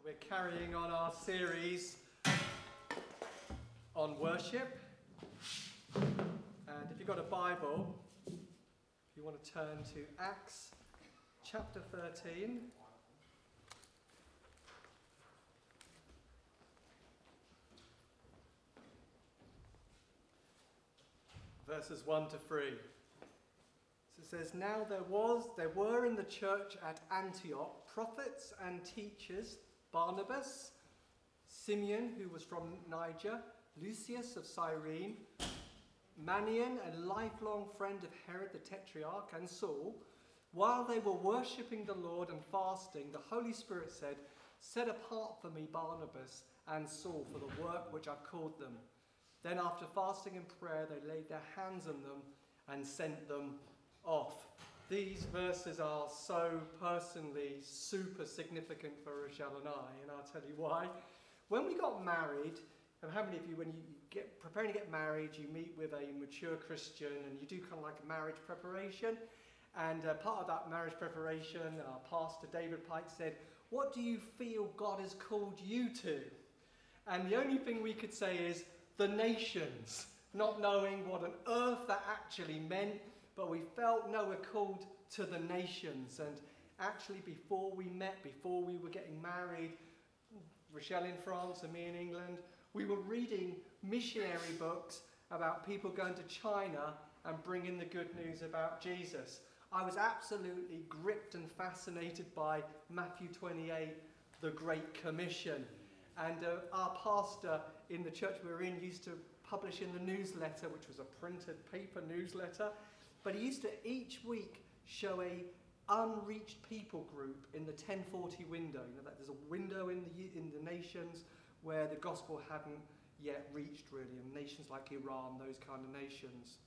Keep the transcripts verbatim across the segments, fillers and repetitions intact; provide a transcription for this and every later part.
We're carrying on our series on worship. And if you've got a Bible, if you want to turn to Acts chapter thirteen. Verses one to three. So it says, Now there was, there were in the church at Antioch prophets and teachers, Barnabas, Simeon, who was from Niger, Lucius of Cyrene, Manaen, a lifelong friend of Herod the Tetrarch, and Saul. While they were worshipping the Lord and fasting, the Holy Spirit said, Set apart for me Barnabas and Saul for the work which I've called them. Then after fasting and prayer, they laid their hands on them and sent them off. These verses are so personally super significant for Rochelle and I, and I'll tell you why. When we got married, and how many of you, when you get preparing to get married, you meet with a mature Christian and you do kind of like a marriage preparation? And uh, part of that marriage preparation, our pastor David Pike said, What do you feel God has called you to? And the only thing we could say is, the nations, not knowing what on earth that actually meant, but we felt, no, we're called to the nations. And actually, before we met, before we were getting married, Rochelle in France and me in England, we were reading missionary books about people going to China and bringing the good news about Jesus. I was absolutely gripped and fascinated by Matthew twenty-eight, the Great Commission. And uh, our pastor in the church we were in used to publish in the newsletter, which was a printed paper newsletter. But he used to each week show a unreached people group in the ten forty window. You know that there's a window in the in the nations where the gospel hadn't yet reached really, and nations like Iran, those kind of nations.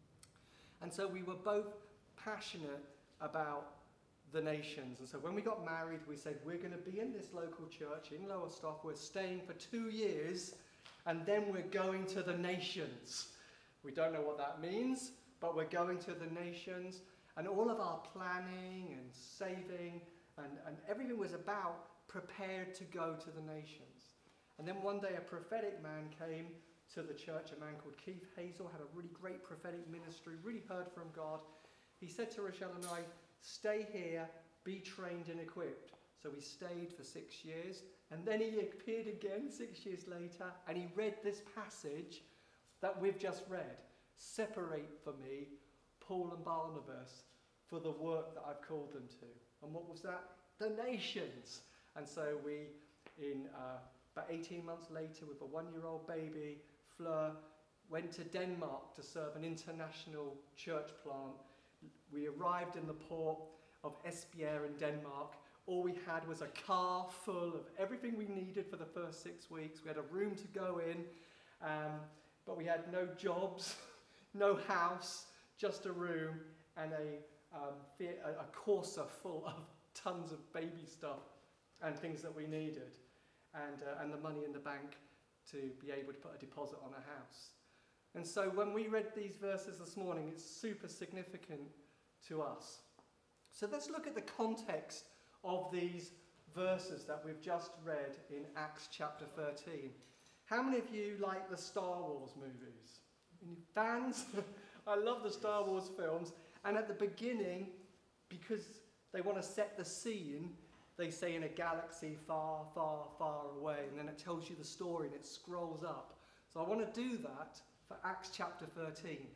And so we were both passionate about the nations. And so when we got married, we said, we're going to be in this local church in Lowestoft. We're staying for two years, and then we're going to the nations. We don't know what that means, but we're going to the nations. And all of our planning and saving and, and everything was about prepared to go to the nations. And then one day a prophetic man came to the church, a man called Keith Hazel, had a really great prophetic ministry, really heard from God. He said to Rochelle and I, Stay here, be trained and equipped. So we stayed for six years, and then he appeared again six years later, and he read this passage that we've just read. Separate for me Paul and Barnabas for the work that I've called them to. And what was that? The nations. And so we, in uh, about eighteen months later, with a one-year-old baby, Fleur, went to Denmark to serve an international church plant. We arrived in the port of Esbjerg in Denmark. All we had was a car full of everything we needed for the first six weeks. We had a room to go in, um, but we had no jobs, no house, just a room and a, um, a Corsa full of tons of baby stuff and things that we needed, and, uh, and the money in the bank to be able to put a deposit on a house. And so when we read these verses this morning, it's super significant to us. So let's look at the context of these verses that we've just read in Acts chapter thirteen. How many of you like the Star Wars movies? Any fans? I love the Star Wars films. And at the beginning, because they want to set the scene, they say in a galaxy far, far, far away. And then it tells you the story and it scrolls up. So I want to do that for Acts chapter thirteen.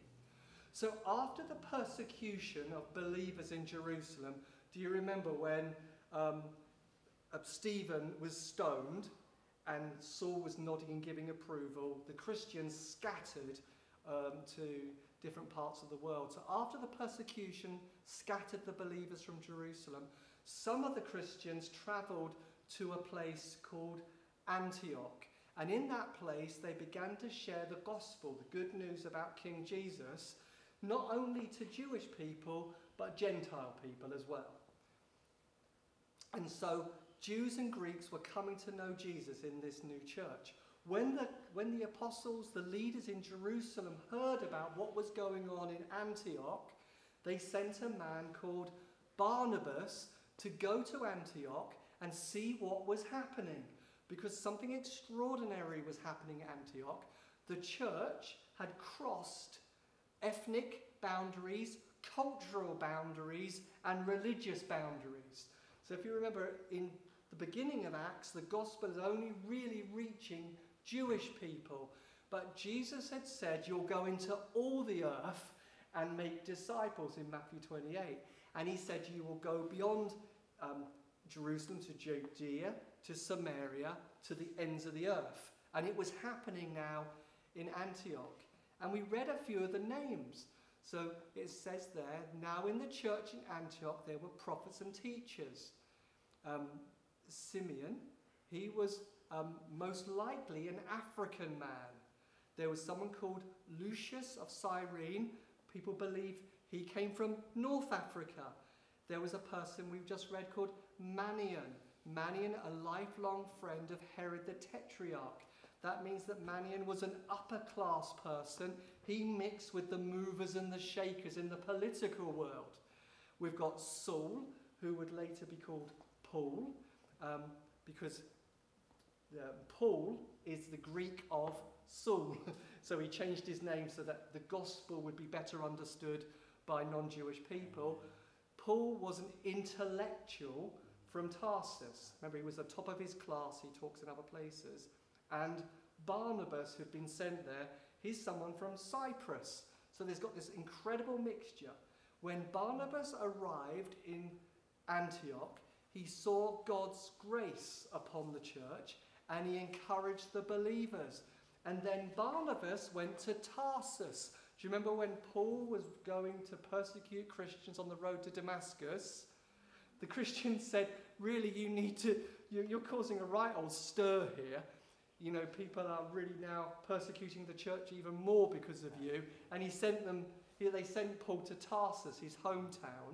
So after the persecution of believers in Jerusalem, do you remember when um, Stephen was stoned and Saul was nodding and giving approval? The Christians scattered um, to different parts of the world. So after the persecution scattered the believers from Jerusalem, some of the Christians travelled to a place called Antioch. And in that place, they began to share the gospel, the good news about King Jesus, not only to Jewish people, but Gentile people as well. And so Jews and Greeks were coming to know Jesus in this new church. When the, when the apostles, the leaders in Jerusalem, heard about what was going on in Antioch, they sent a man called Barnabas to go to Antioch and see what was happening, because something extraordinary was happening at Antioch. The church had crossed ethnic boundaries, cultural boundaries, and religious boundaries. So if you remember, in the beginning of Acts, the gospel is only really reaching Jewish people. But Jesus had said, you'll go into all the earth and make disciples in Matthew twenty-eight. And he said, you will go beyond um, Jerusalem to Judea, to Samaria, to the ends of the earth. And it was happening now in Antioch. And we read a few of the names. So it says there, now in the church in Antioch there were prophets and teachers. Um, Simeon, he was um, most likely an African man. There was someone called Lucius of Cyrene. People believe he came from North Africa. There was a person we've just read called Manian. Manian, a lifelong friend of Herod the Tetrarch. That means that Manian was an upper class person. He mixed with the movers and the shakers in the political world. We've got Saul, who would later be called Paul, um, because uh, Paul is the Greek of Saul. So he changed his name so that the gospel would be better understood by non-Jewish people. Paul was an intellectual from Tarsus. Remember, he was the top of his class. He talks in other places. And Barnabas, who'd been sent there, he's someone from Cyprus. So there's got this incredible mixture. When Barnabas arrived in Antioch, he saw God's grace upon the church and he encouraged the believers. And then Barnabas went to Tarsus. Do you remember when Paul was going to persecute Christians on the road to Damascus? The Christians said, really, you need to, you're causing a right old stir here. You know, people are really now persecuting the church even more because of you. And he sent them, they sent Paul to Tarsus, his hometown.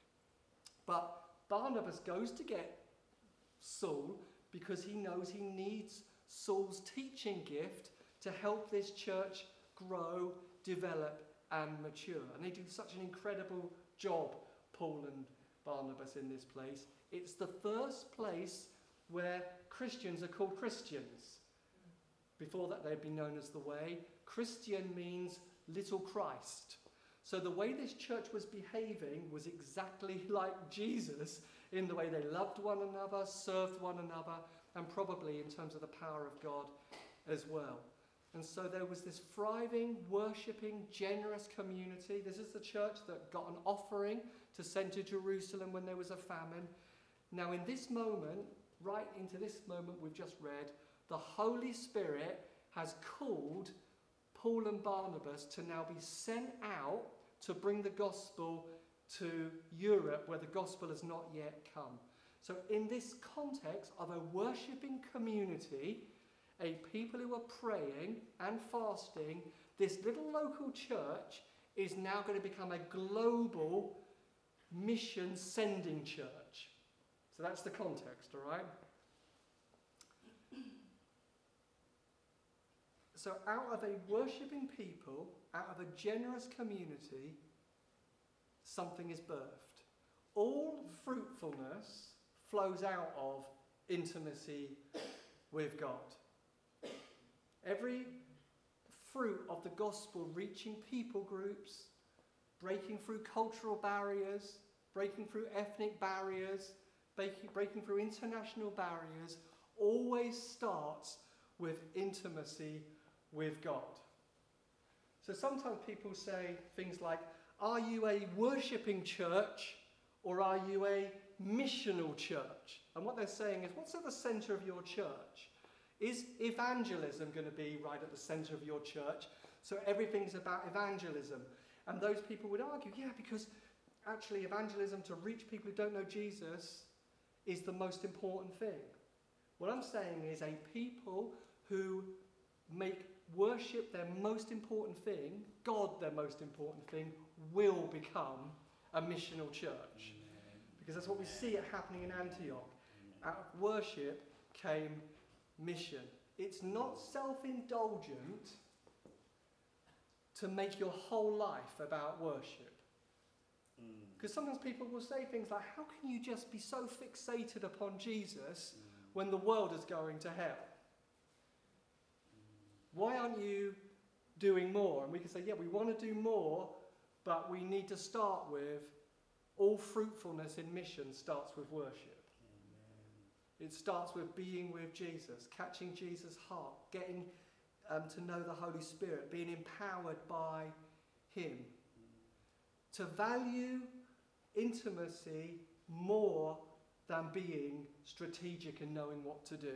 But Barnabas goes to get Saul because he knows he needs Saul's teaching gift to help this church grow, develop, and mature. And they do such an incredible job, Paul and Barnabas, in this place. It's the first place where Christians are called Christians. Before that, they'd been known as the Way. Christian means little Christ. So the way this church was behaving was exactly like Jesus in the way they loved one another, served one another, and probably in terms of the power of God as well. And so there was this thriving, worshipping, generous community. This is the church that got an offering to send to Jerusalem when there was a famine. Now in this moment, right into this moment we've just read, the Holy Spirit has called Paul and Barnabas to now be sent out to bring the gospel to Europe, where the gospel has not yet come. So in this context of a worshipping community, a people who are praying and fasting, this little local church is now going to become a global mission sending church. So that's the context, all right? So out of a worshipping people, out of a generous community, something is birthed. All fruitfulness flows out of intimacy with God. Every fruit of the gospel reaching people groups, breaking through cultural barriers, breaking through ethnic barriers, breaking, breaking through international barriers, always starts with intimacy with God. So sometimes people say things like, are you a worshipping church or are you a missional church? And what they're saying is, what's at the centre of your church? Is evangelism going to be right at the centre of your church? So everything's about evangelism. And those people would argue, yeah, because actually evangelism to reach people who don't know Jesus is the most important thing. What I'm saying is a people who make worship their most important thing, God their most important thing, will become a missional church. Amen. Because that's what we see it happening in Antioch. Out of worship came mission. It's not self-indulgent to make your whole life about worship. Because mm. sometimes people will say things like, how can you just be so fixated upon Jesus mm. when the world is going to hell? Mm. Why aren't you doing more? And we can say, yeah, we want to do more, but we need to start with all fruitfulness in mission starts with worship. Amen. It starts with being with Jesus, catching Jesus' heart, getting um, to know the Holy Spirit, being empowered by him. Mm. To value intimacy more than being strategic and knowing what to do.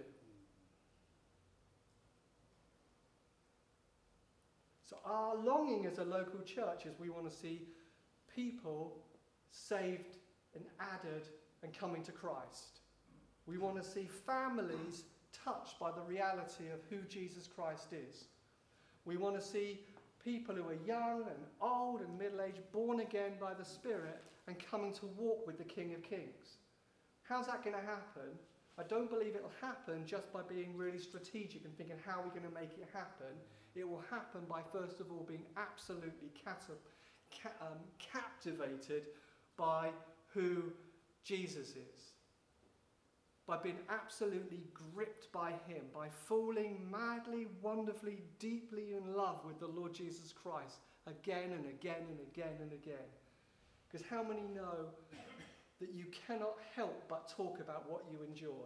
So our longing as a local church is we want to see people saved and added and coming to Christ. We want to see families touched by the reality of who Jesus Christ is. We want to see people who are young and old and middle-aged, born again by the Spirit and coming to walk with the King of Kings. How's that going to happen? I don't believe it'll happen just by being really strategic and thinking, how are we going to make it happen? It will happen by, first of all, being absolutely cata- ca- um, captivated by who Jesus is. By being absolutely gripped by him, by falling madly, wonderfully, deeply in love with the Lord Jesus Christ again and again and again and again. Because how many know that you cannot help but talk about what you enjoy?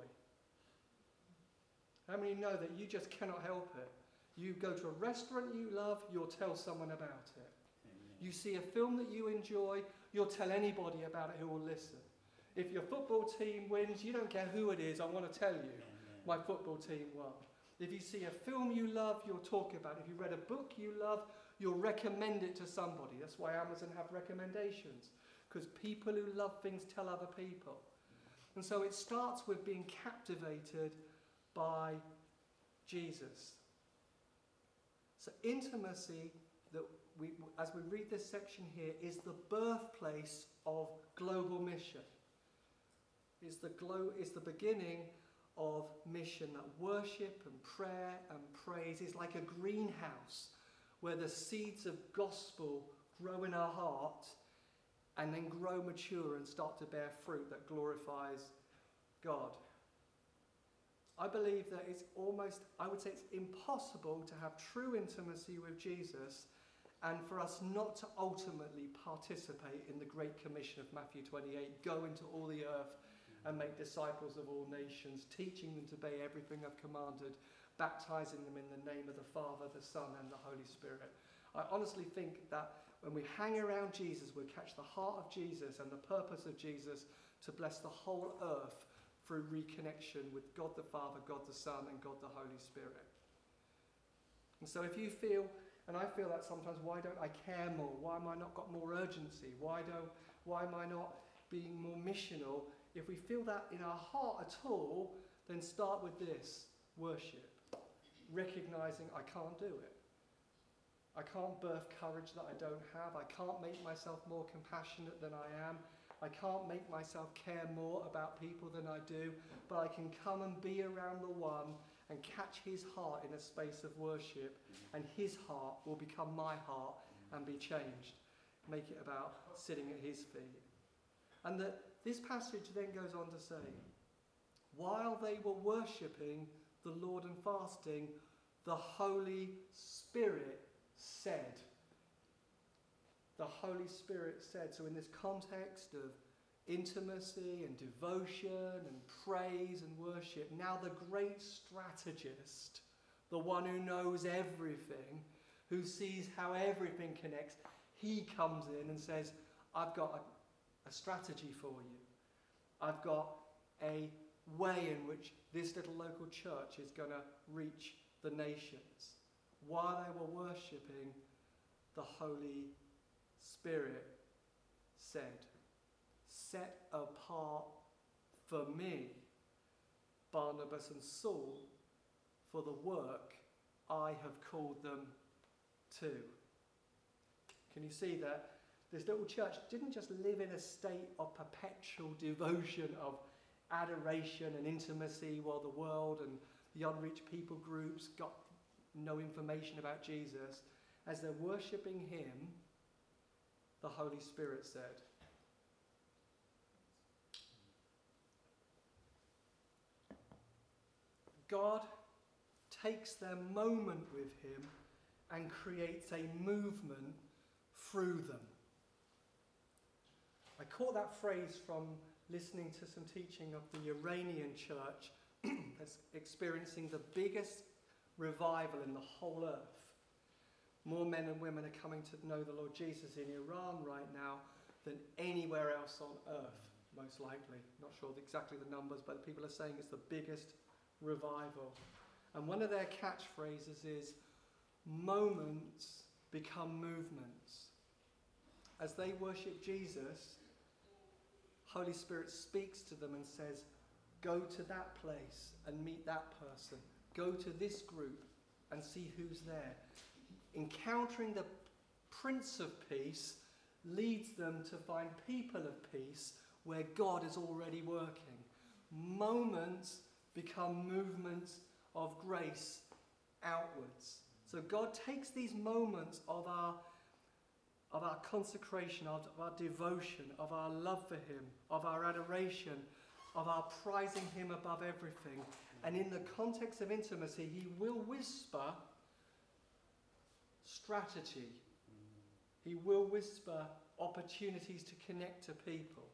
How many know that you just cannot help it? You go to a restaurant you love, you'll tell someone about it. Amen. You see a film that you enjoy, you'll tell anybody about it who will listen. If your football team wins, you don't care who it is, I want to tell you, Amen. My football team won. If you see a film you love, you'll talk about it. If you read a book you love, you'll recommend it to somebody. That's why Amazon have recommendations. Because people who love things tell other people. And so it starts with being captivated by Jesus. So intimacy, that we, as we read this section here, is the birthplace of global mission. Is the glo- is the beginning of mission. That worship and prayer and praise is like a greenhouse where the seeds of gospel grow in our heart and then grow mature and start to bear fruit that glorifies God. I believe that it's almost, I would say it's impossible to have true intimacy with Jesus and for us not to ultimately participate in the Great Commission of Matthew twenty-eight, go into all the earth and make disciples of all nations, teaching them to obey everything I've commanded, baptizing them in the name of the Father, the Son and the Holy Spirit. I honestly think that when we hang around Jesus, we'll catch the heart of Jesus and the purpose of Jesus to bless the whole earth through reconnection with God the Father, God the Son, and God the Holy Spirit. And so if you feel, and I feel that sometimes, why don't I care more? Why am I not got more urgency? Why don't, why am I not being more missional? If we feel that in our heart at all, then start with this, worship. Recognizing I can't do it. I can't birth courage that I don't have. I can't make myself more compassionate than I am. I can't make myself care more about people than I do, but I can come and be around the one and catch his heart in a space of worship, and his heart will become my heart and be changed. Make it about sitting at his feet. And that this passage then goes on to say, while they were worshipping the Lord and fasting, the Holy Spirit said. The Holy Spirit said. So in this context of intimacy and devotion and praise and worship, now the great strategist, the one who knows everything, who sees how everything connects, he comes in and says, I've got a, a strategy for you. I've got a way in which this little local church is going to reach the nations. While they were worshipping, the Holy Spirit said, set apart for me Barnabas and Saul for the work I have called them to. Can you see that this little church didn't just live in a state of perpetual devotion, of adoration and intimacy, while the world and the unreached people groups got no information about Jesus? As they're worshipping him, the Holy Spirit said, God takes their moment with him and creates a movement through them. I caught that phrase from listening to some teaching of the Iranian church that's experiencing the biggest revival in the whole earth. More men and women are coming to know the Lord Jesus in Iran right now than anywhere else on earth, most likely. Not sure exactly the numbers, but people are saying it's the biggest revival. And one of their catchphrases is, moments become movements. As they worship Jesus, Holy Spirit speaks to them and says, go to that place and meet that person. Go to this group and see who's there. Encountering the Prince of Peace leads them to find people of peace where God is already working. Moments become movements of grace outwards. So God takes these moments of our of our consecration, of our devotion, of our love for him, of our adoration, of our prizing him above everything. And in the context of intimacy, he will whisper strategy. He will whisper opportunities to connect to people.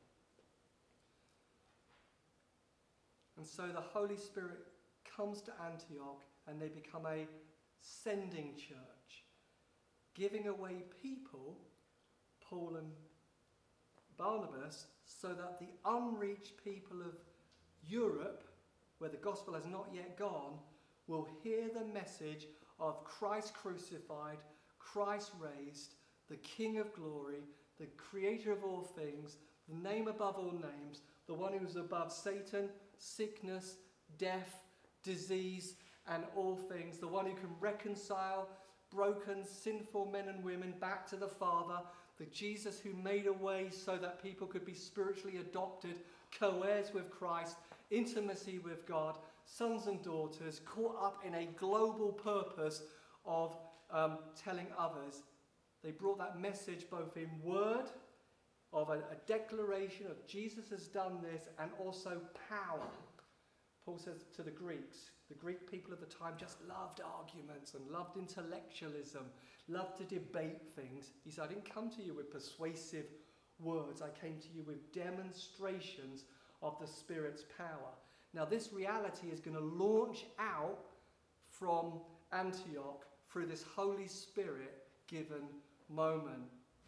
And so the Holy Spirit comes to Antioch and they become a sending church, giving away people, Paul and Barnabas, so that the unreached people of Europe, where the gospel has not yet gone, will hear the message of Christ crucified, Christ raised, the King of glory, the creator of all things, the name above all names, the one who is above Satan, sickness, death, disease, and all things, the one who can reconcile broken, sinful men and women back to the Father, the Jesus who made a way so that people could be spiritually adopted, co-heirs with Christ, intimacy with God, sons and daughters, caught up in a global purpose of um, telling others. They brought that message both in word, of a, a declaration of Jesus has done this, and also power. Paul says to the Greeks, the Greek people of the time just loved arguments and loved intellectualism, loved to debate things. He said, I didn't come to you with persuasive words. I came to you with demonstrations of the Spirit's power. Now this reality is going to launch out from Antioch through this Holy Spirit given moment.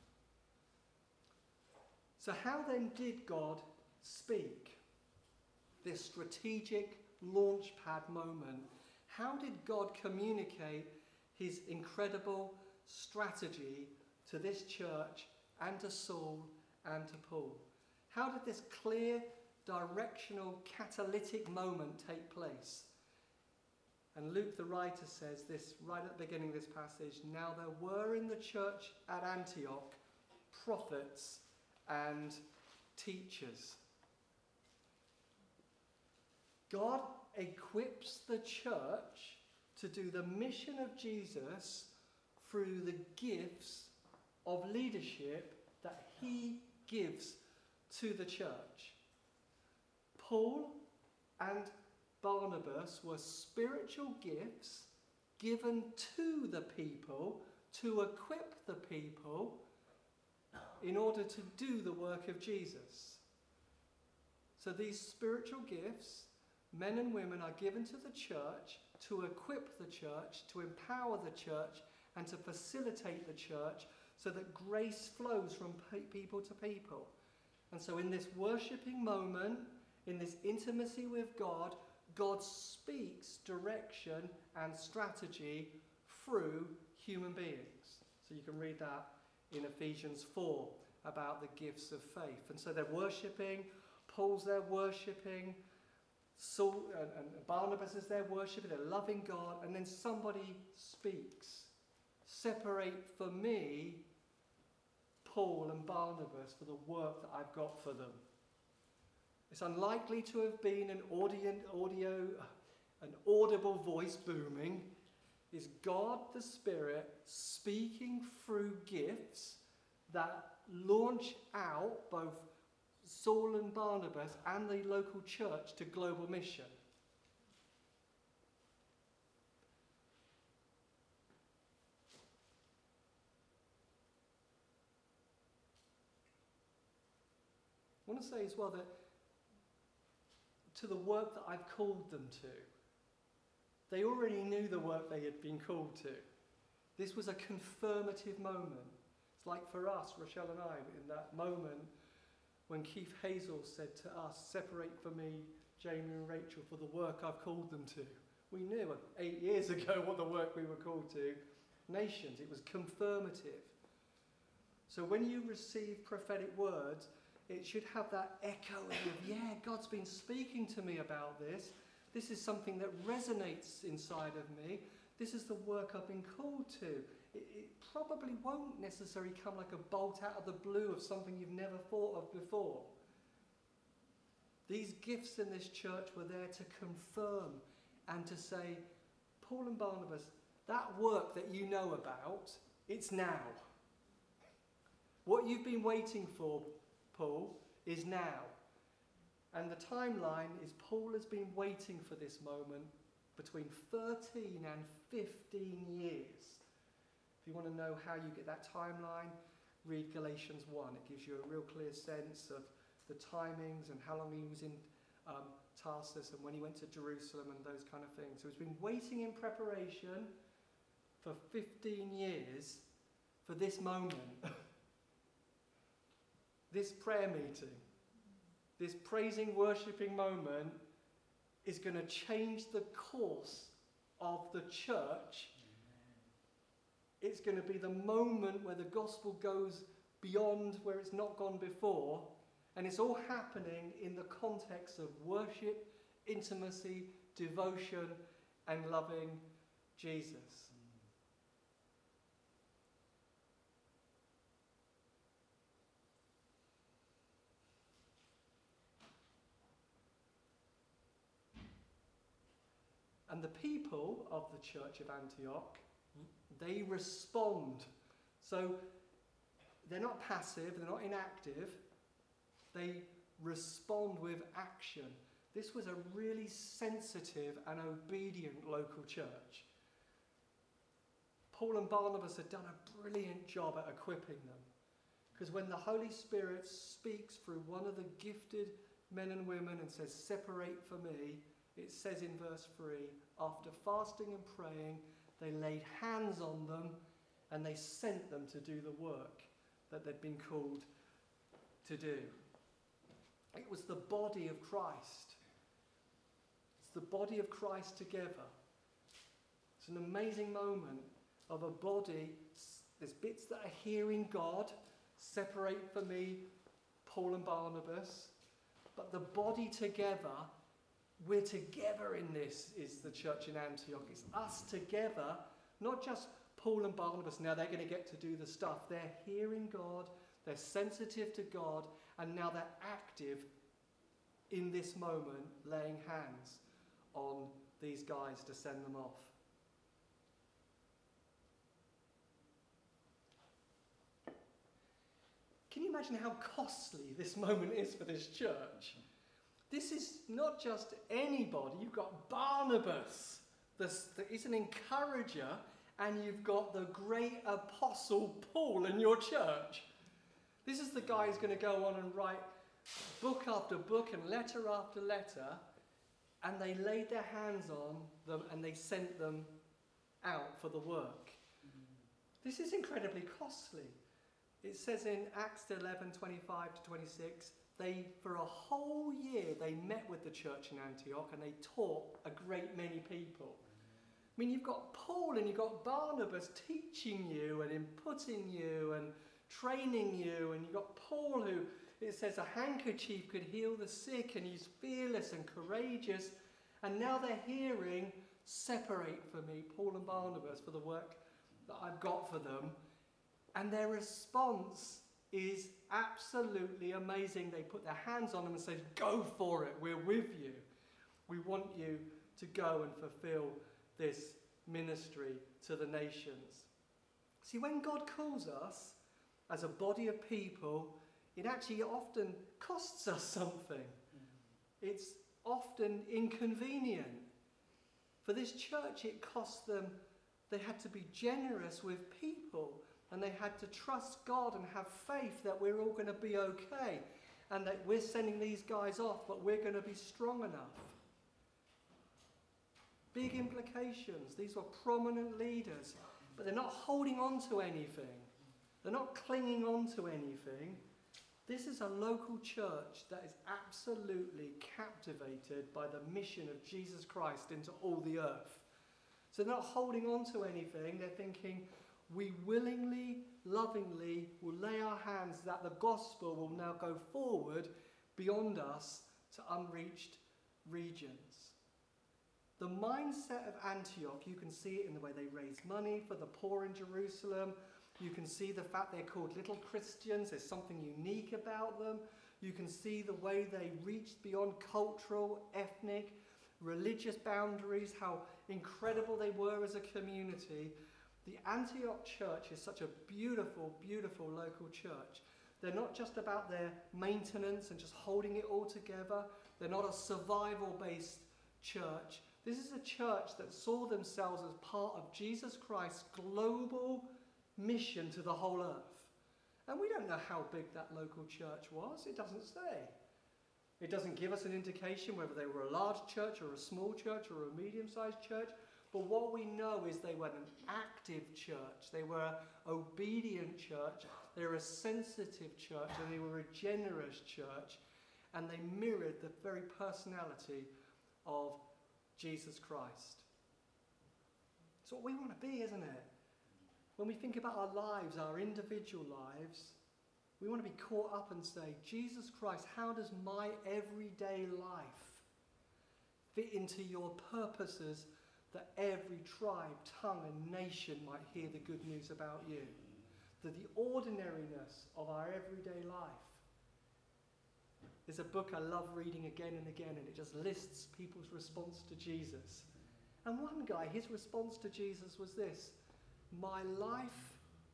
So how then did God speak? This strategic launchpad moment. How did God communicate his incredible strategy to this church and to Saul and to Paul? How did this clear, directional, catalytic moment take place? And Luke the writer says this right at the beginning of this passage, now there were in the church at Antioch prophets and teachers. God equips the church to do the mission of Jesus through the gifts of leadership that he gives to the church. Paul and Barnabas were spiritual gifts given to the people to equip the people in order to do the work of Jesus. So these spiritual gifts, men and women, are given to the church to equip the church, to empower the church, and to facilitate the church so that grace flows from people to people. And so in this worshipping moment, in this intimacy with God, God speaks direction and strategy through human beings. So you can read that in Ephesians four about the gifts of faith. And so they're worshipping, Paul's there worshipping, Saul and, and Barnabas is there worshipping, they're loving God, and then somebody speaks. Separate for me Paul and Barnabas for the work that I've got for them. It's unlikely to have been an audio, audio, an audible voice booming. It's God the Spirit speaking through gifts that launch out both Saul and Barnabas and the local church to global mission. want to say as well that to the work that I've called them to. They already knew the work they had been called to. This was a confirmative moment. It's like for us, Rochelle and I, in that moment when Keith Hazel said to us, separate for me Jamie and Rachel for the work I've called them to. We knew eight years ago what the work we were called to. Nations, it was confirmative. So when you receive prophetic words, it should have that echoing of, yeah, God's been speaking to me about this. This is something that resonates inside of me. This is the work I've been called to. It, it probably won't necessarily come like a bolt out of the blue of something you've never thought of before. These gifts in this church were there to confirm and to say, Paul and Barnabas, that work that you know about, it's now. What you've been waiting for, Paul, is now. And the timeline is Paul has been waiting for this moment between thirteen and fifteen years. If you want to know how you get that timeline, read Galatians one. It gives you a real clear sense of the timings and how long he was in um, Tarsus and when he went to Jerusalem and those kind of things. So he's been waiting in preparation for fifteen years for this moment. This prayer meeting, this praising, worshipping moment is going to change the course of the church. It's going to be the moment where the gospel goes beyond where it's not gone before. And it's all happening in the context of worship, intimacy, devotion, and loving Jesus. And the people of the church of Antioch, they respond. So they're not passive, they're not inactive. They respond with action. This was a really sensitive and obedient local church. Paul and Barnabas had done a brilliant job at equipping them. Because when the Holy Spirit speaks through one of the gifted men and women and says, separate for me, it says in verse three, after fasting and praying, they laid hands on them and they sent them to do the work that they'd been called to do. It was the body of Christ. It's the body of Christ together. It's an amazing moment of a body. There's bits that are hearing God, separate for me Paul and Barnabas, but the body together, we're together in this, is the church in Antioch. It's us together, not just Paul and Barnabas. Now they're going to get to do the stuff. They're hearing God, they're sensitive to God, and now they're active in this moment, laying hands on these guys to send them off. Can you imagine how costly this moment is for this church? This is not just anybody. You've got Barnabas, that is an encourager, and you've got the great apostle Paul in your church. This is the guy who's going to go on and write book after book and letter after letter, and they laid their hands on them and they sent them out for the work. This is incredibly costly. It says in Acts eleven, twenty-five to twenty-six, they, for a whole year, they met with the church in Antioch and they taught a great many people. I mean, you've got Paul and you've got Barnabas teaching you and inputting you and training you, and you've got Paul who, it says, a handkerchief could heal the sick, and he's fearless and courageous, and now they're hearing, separate for me Paul and Barnabas for the work that I've got for them, and their response is absolutely amazing. They put their hands on them and say, go for it, we're with you. We want you to go and fulfill this ministry to the nations. See, when God calls us as a body of people, it actually often costs us something. It's often inconvenient. For this church, it cost them, they had to be generous with people, and they had to trust God and have faith that we're all going to be okay. and that we're sending these guys off, but we're going to be strong enough. Big implications. These were prominent leaders, but they're not holding on to anything. They're not clinging on to anything. This is a local church that is absolutely captivated by the mission of Jesus Christ into all the earth. So they're not holding on to anything. They're thinking, we willingly, lovingly will lay our hands that the gospel will now go forward beyond us to unreached regions. The mindset of Antioch, you can see it in the way they raise money for the poor in Jerusalem. You can see the fact they're called little Christians. There's something unique about them. You can see the way they reached beyond cultural, ethnic, religious boundaries, how incredible they were as a community. The Antioch church is such a beautiful, beautiful local church. They're not just about their maintenance and just holding it all together. They're not a survival-based church. This is a church that saw themselves as part of Jesus Christ's global mission to the whole earth. And we don't know how big that local church was. It doesn't say. It doesn't give us an indication whether they were a large church or a small church or a medium-sized church. But what we know is they were an active church. They were an obedient church. They were a sensitive church. And they were a generous church. And they mirrored the very personality of Jesus Christ. It's what we want to be, isn't it? When we think about our lives, our individual lives, we want to be caught up and say, Jesus Christ, how does my everyday life fit into your purposes that every tribe, tongue, and nation might hear the good news about you? That the ordinariness of our everyday life. There's a book I love reading again and again, and it just lists people's response to Jesus. And one guy, his response to Jesus was this: my life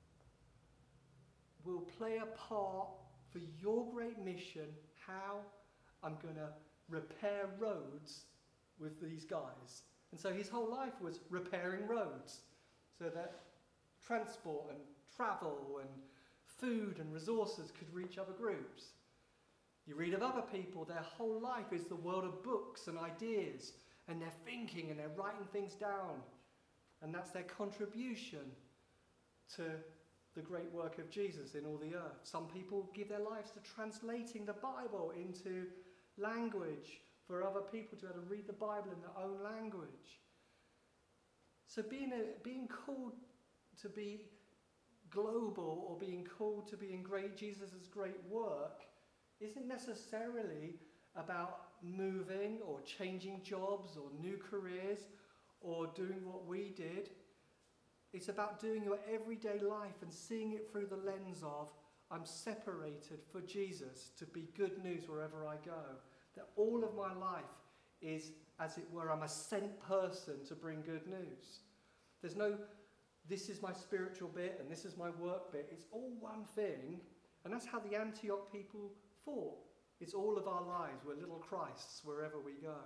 will play a part for your great mission, how I'm going to repair roads with these guys. And so his whole life was repairing roads so that transport and travel and food and resources could reach other groups. You read of other people, their whole life is the world of books and ideas, and they're thinking and they're writing things down. And that's their contribution to the great work of Jesus in all the earth. Some people give their lives to translating the Bible into language for other people to be able to read the Bible in their own language. So being, a, being called to be global or being called to be in great Jesus' great work isn't necessarily about moving or changing jobs or new careers or doing what we did. It's about doing your everyday life and seeing it through the lens of, I'm separated for Jesus to be good news wherever I go. That all of my life is, as it were, I'm a sent person to bring good news. There's no, this is my spiritual bit and this is my work bit. It's all one thing, and that's how the Antioch people thought. It's all of our lives. We're little Christs wherever we go.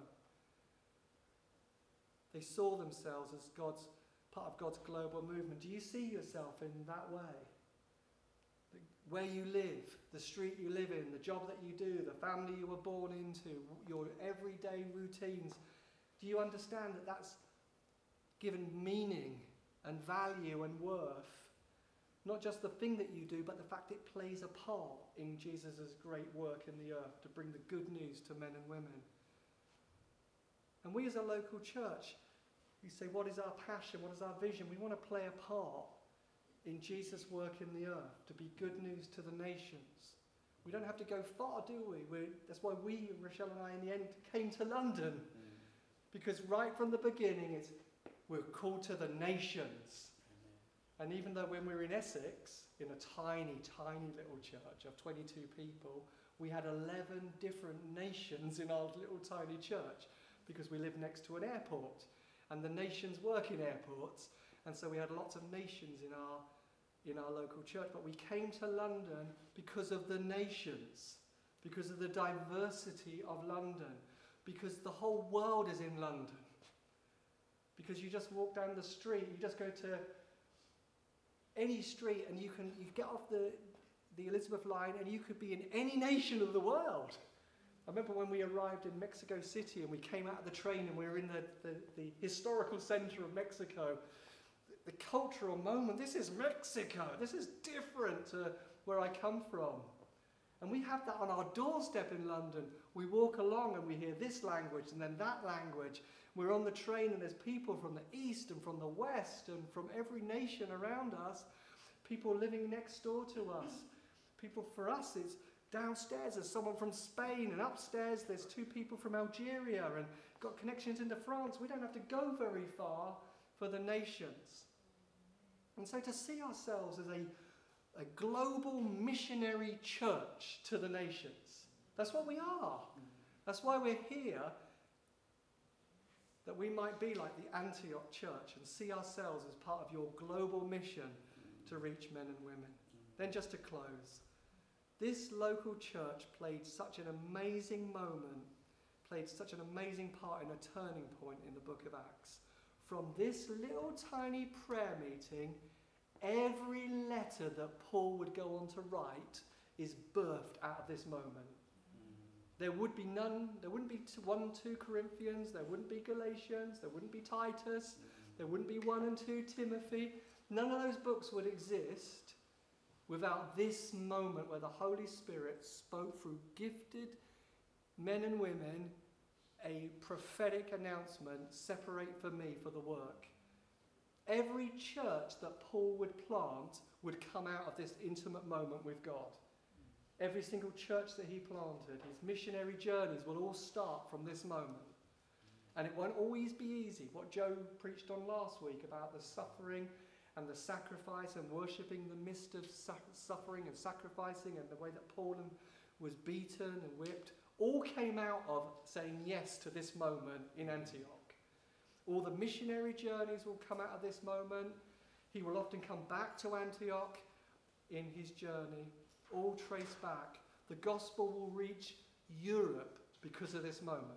They saw themselves as God's part of God's global movement. Do you see yourself in that way? Where you live, the street you live in, the job that you do, the family you were born into, your everyday routines. Do you understand that that's given meaning and value and worth? Not just the thing that you do, but the fact it plays a part in Jesus' great work in the earth to bring the good news to men and women. And we as a local church, we say, what is our passion? What is our vision? We want to play a part in Jesus' work in the earth, to be good news to the nations. We don't have to go far, do we? We're, that's why we, Rochelle and I, in the end, came to London. Mm. Because right from the beginning, it's, we're called to the nations. Mm. And even though when we were in Essex, in a tiny, tiny little church of twenty-two people, we had eleven different nations in our little tiny church, because we live next to an airport. And the nations work in airports. And so we had lots of nations in our in our local church. But we came to London because of the nations, because of the diversity of London, because the whole world is in London. Because you just walk down the street, you just go to any street and you can you get off the the Elizabeth line and you could be in any nation of the world. I remember when we arrived in Mexico City and we came out of the train and we were in the, the, the historical center of Mexico. The, the cultural moment, this is Mexico, this is different to where I come from. And we have that on our doorstep in London. We walk along and we hear this language and then that language. We're on the train and there's people from the east and from the west and from every nation around us. People living next door to us. People, for us, it's downstairs there's someone from Spain, and upstairs there's two people from Algeria and got connections into France. We don't have to go very far for the nations. And so to see ourselves as a, a global missionary church to the nations, that's what we are. That's why we're here, that we might be like the Antioch church and see ourselves as part of your global mission to reach men and women. Then just to close, this local church played such an amazing moment, played such an amazing part in a turning point in the book of Acts. From this little tiny prayer meeting, every letter that Paul would go on to write is birthed out of this moment. There would be none, there wouldn't be one and two Corinthians, there wouldn't be Galatians, there wouldn't be Titus, there wouldn't be one and two Timothy. None of those books would exist without this moment where the Holy Spirit spoke through gifted men and women a prophetic announcement, separate for me for the work. Every church that Paul would plant would come out of this intimate moment with God. Every single church that he planted, his missionary journeys will all start from this moment. And it won't always be easy. What Joe preached on last week about the suffering and the sacrifice and worshipping the midst of suffering and sacrificing, and the way that Paul was beaten and whipped, all came out of saying yes to this moment in Antioch. All the missionary journeys will come out of this moment. He will often come back to Antioch in his journey, all traced back. The gospel will reach Europe because of this moment.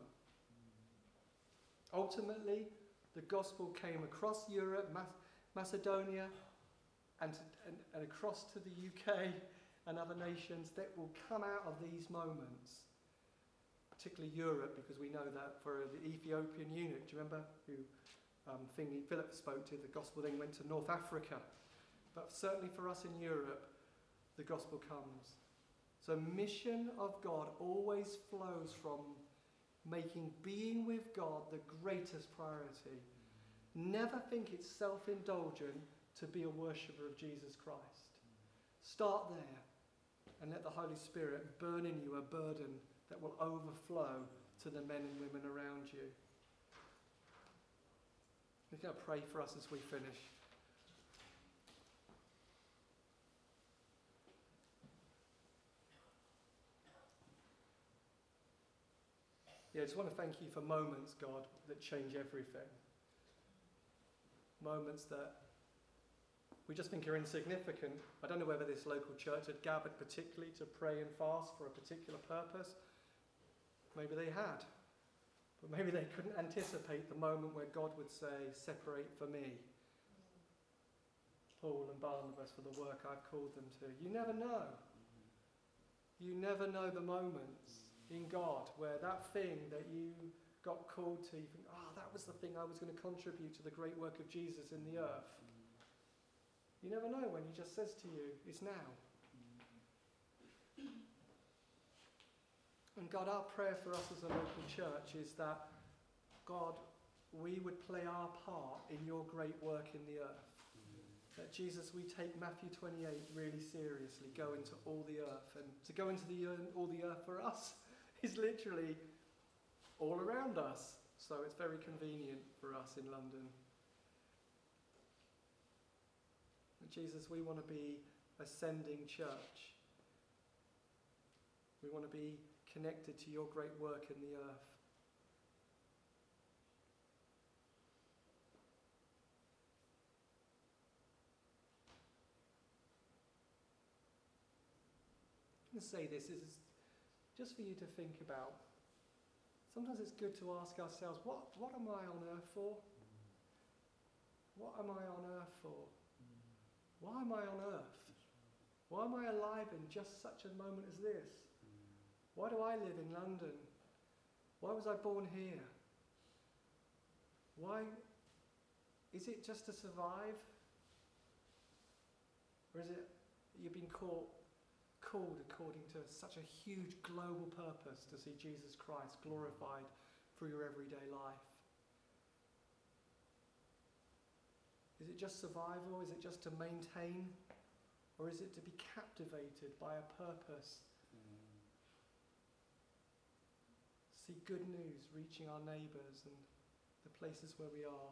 Ultimately, the gospel came across Europe, Macedonia, and, to, and, and across to the U K and other nations that will come out of these moments. Particularly Europe, because we know that for the Ethiopian eunuch, do you remember who um, thingy Philip spoke to, the gospel then went to North Africa. But certainly for us in Europe, the gospel comes. So mission of God always flows from making being with God the greatest priority. Never think it's self-indulgent to be a worshipper of Jesus Christ. Start there and let the Holy Spirit burn in you a burden that will overflow to the men and women around you. I'm going to pray for us as we finish. Yeah, I just want to thank you for moments, God, that change everything. Moments that we just think are insignificant. I don't know whether this local church had gathered particularly to pray and fast for a particular purpose. Maybe they had. But maybe they couldn't anticipate the moment where God would say, separate for me Paul and Barnabas for the work I've called them to. You never know. You never know the moments in God where that thing that you got called to, you think, oh, that was the thing I was going to contribute to the great work of Jesus in the earth. You never know when he just says to you, it's now. And God, our prayer for us as a local church is that, God, we would play our part in your great work in the earth. That, Jesus, we take Matthew twenty-eight really seriously, go into all the earth. And to go into the all the earth for us is literally all around us. So it's very convenient for us in London. And Jesus, we want to be a sending church. We want to be connected to your great work in the earth. I'm going to say this is just for you to think about. Sometimes it's good to ask ourselves, what, what am I on earth for? What am I on earth for? Why am I on earth? Why am I alive in just such a moment as this? Why do I live in London? Why was I born here? Why? Is it just to survive? Or is it you've been called, called according to such a huge global purpose to see Jesus Christ glorified through your everyday life? Is it just survival? Is it just to maintain? Or is it to be captivated by a purpose? Mm. See good news reaching our neighbours and the places where we are.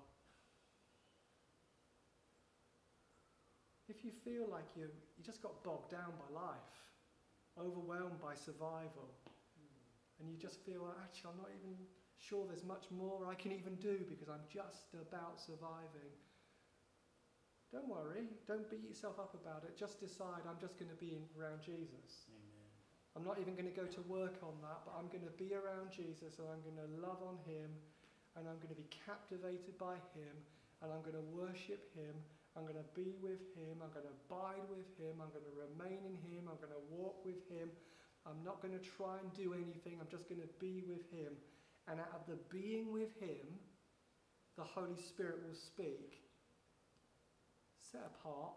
If you feel like you, you just got bogged down by life, overwhelmed by survival, mm. and you just feel, well, actually, I'm not even sure there's much more I can even do because I'm just about surviving. Don't worry, don't beat yourself up about it. Just decide I'm just going to be around Jesus. Amen. I'm not even going to go to work on that, but I'm going to be around Jesus and I'm going to love on him and I'm going to be captivated by him and I'm going to worship him. I'm going to be with him. I'm going to abide with him. I'm going to remain in him. I'm going to walk with him. I'm not going to try and do anything. I'm just going to be with him. And out of the being with him, the Holy Spirit will speak. Set apart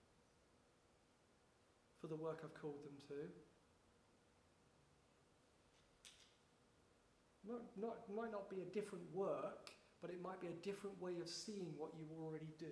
for the work I've called them to. Not, not, it might not be a different work, but it might be a different way of seeing what you already do.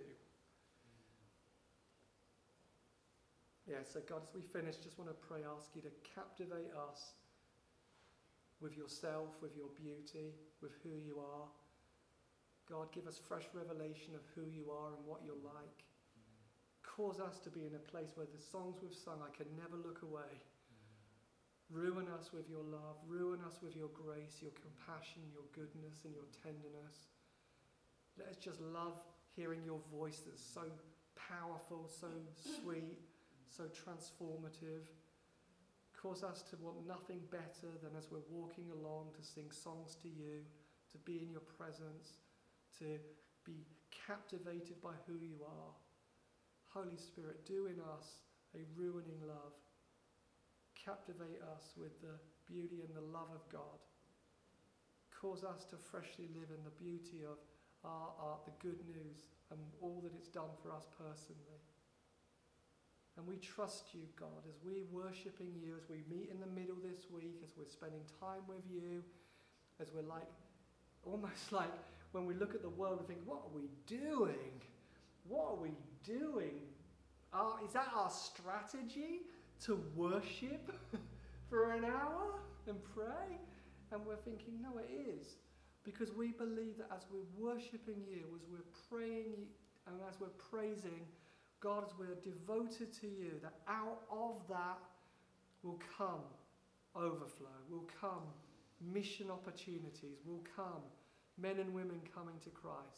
Yeah, so God, as we finish, just want to pray, ask you to captivate us with yourself, with your beauty, with who you are. God, give us fresh revelation of who you are and what you're like. Cause us to be in a place where the songs we've sung, I can never look away. Mm. Ruin us with your love. Ruin us with your grace, your compassion, your goodness and your tenderness. Let us just love hearing your voice that's so powerful, so sweet, so transformative. Cause us to want nothing better than as we're walking along to sing songs to you, to be in your presence, to be captivated by who you are. Holy Spirit, do in us a ruining love. Captivate us with the beauty and the love of God. Cause us to freshly live in the beauty of our art, the good news, and all that it's done for us personally. And we trust you, God, as we're worshipping you, as we meet in the middle this week, as we're spending time with you, as we're like, almost like when we look at the world and think, what are we doing? What are we doing? Uh, is that our strategy to worship for an hour and pray? And we're thinking, no, it is. Because we believe that as we're worshipping you, as we're praying and as we're praising, God, as we're devoted to you, that out of that will come overflow, will come mission opportunities, will come men and women coming to Christ.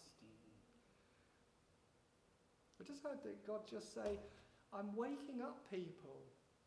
I just heard that God just say, I'm waking up people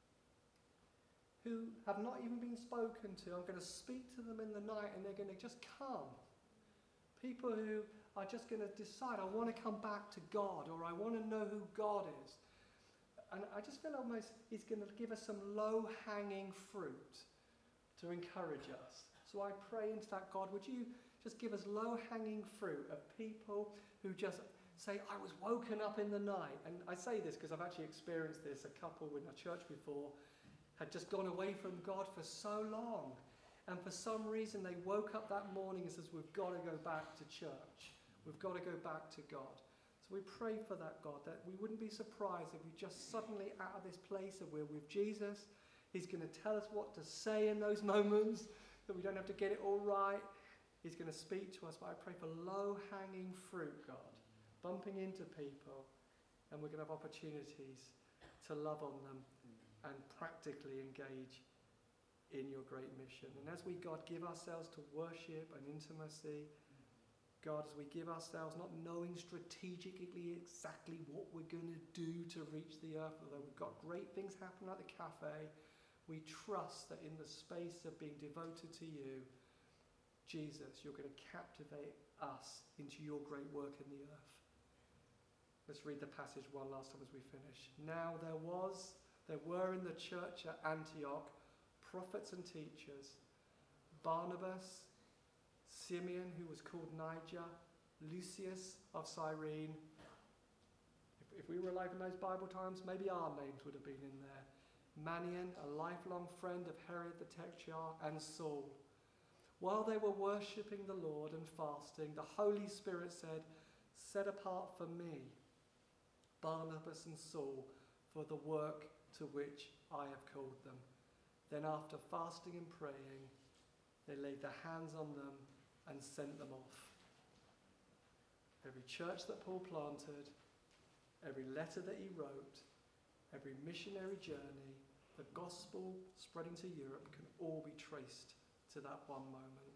who have not even been spoken to. I'm going to speak to them in the night and they're going to just come. People who are just going to decide, I want to come back to God, or I want to know who God is. And I just feel almost he's going to give us some low-hanging fruit to encourage us. So I pray into that, God, would you just give us low-hanging fruit of people who just say, I was woken up in the night. And I say this because I've actually experienced this. A couple in our church before had just gone away from God for so long. And for some reason, they woke up that morning and says, we've got to go back to church. We've got to go back to God. So we pray for that, God, that we wouldn't be surprised if we just suddenly out of this place of we're with Jesus. He's going to tell us what to say in those moments, that we don't have to get it all right. He's going to speak to us. But I pray for low-hanging fruit, God, bumping into people, and we're going to have opportunities to love on them and practically engage in your great mission. And as we, God, give ourselves to worship and intimacy, God, as we give ourselves not knowing strategically exactly what we're going to do to reach the earth, although we've got great things happening at the cafe, we trust that in the space of being devoted to you, Jesus, you're going to captivate us into your great work in the earth. Let's read the passage one last time as we finish. Now there was there were in the church at Antioch prophets and teachers, Barnabas, Simeon, who was called Niger, Lucius of Cyrene. If, if we were alive in those Bible times, maybe our names would have been in there. Manian, a lifelong friend of Herod the Tetrarch, and Saul. While they were worshipping the Lord and fasting, the Holy Spirit said, "Set apart for me Barnabas and Saul for the work to which I have called them." Then after fasting and praying, they laid their hands on them and sent them off. Every church that Paul planted, every letter that he wrote, every missionary journey, the gospel spreading to Europe can all be traced to that one moment.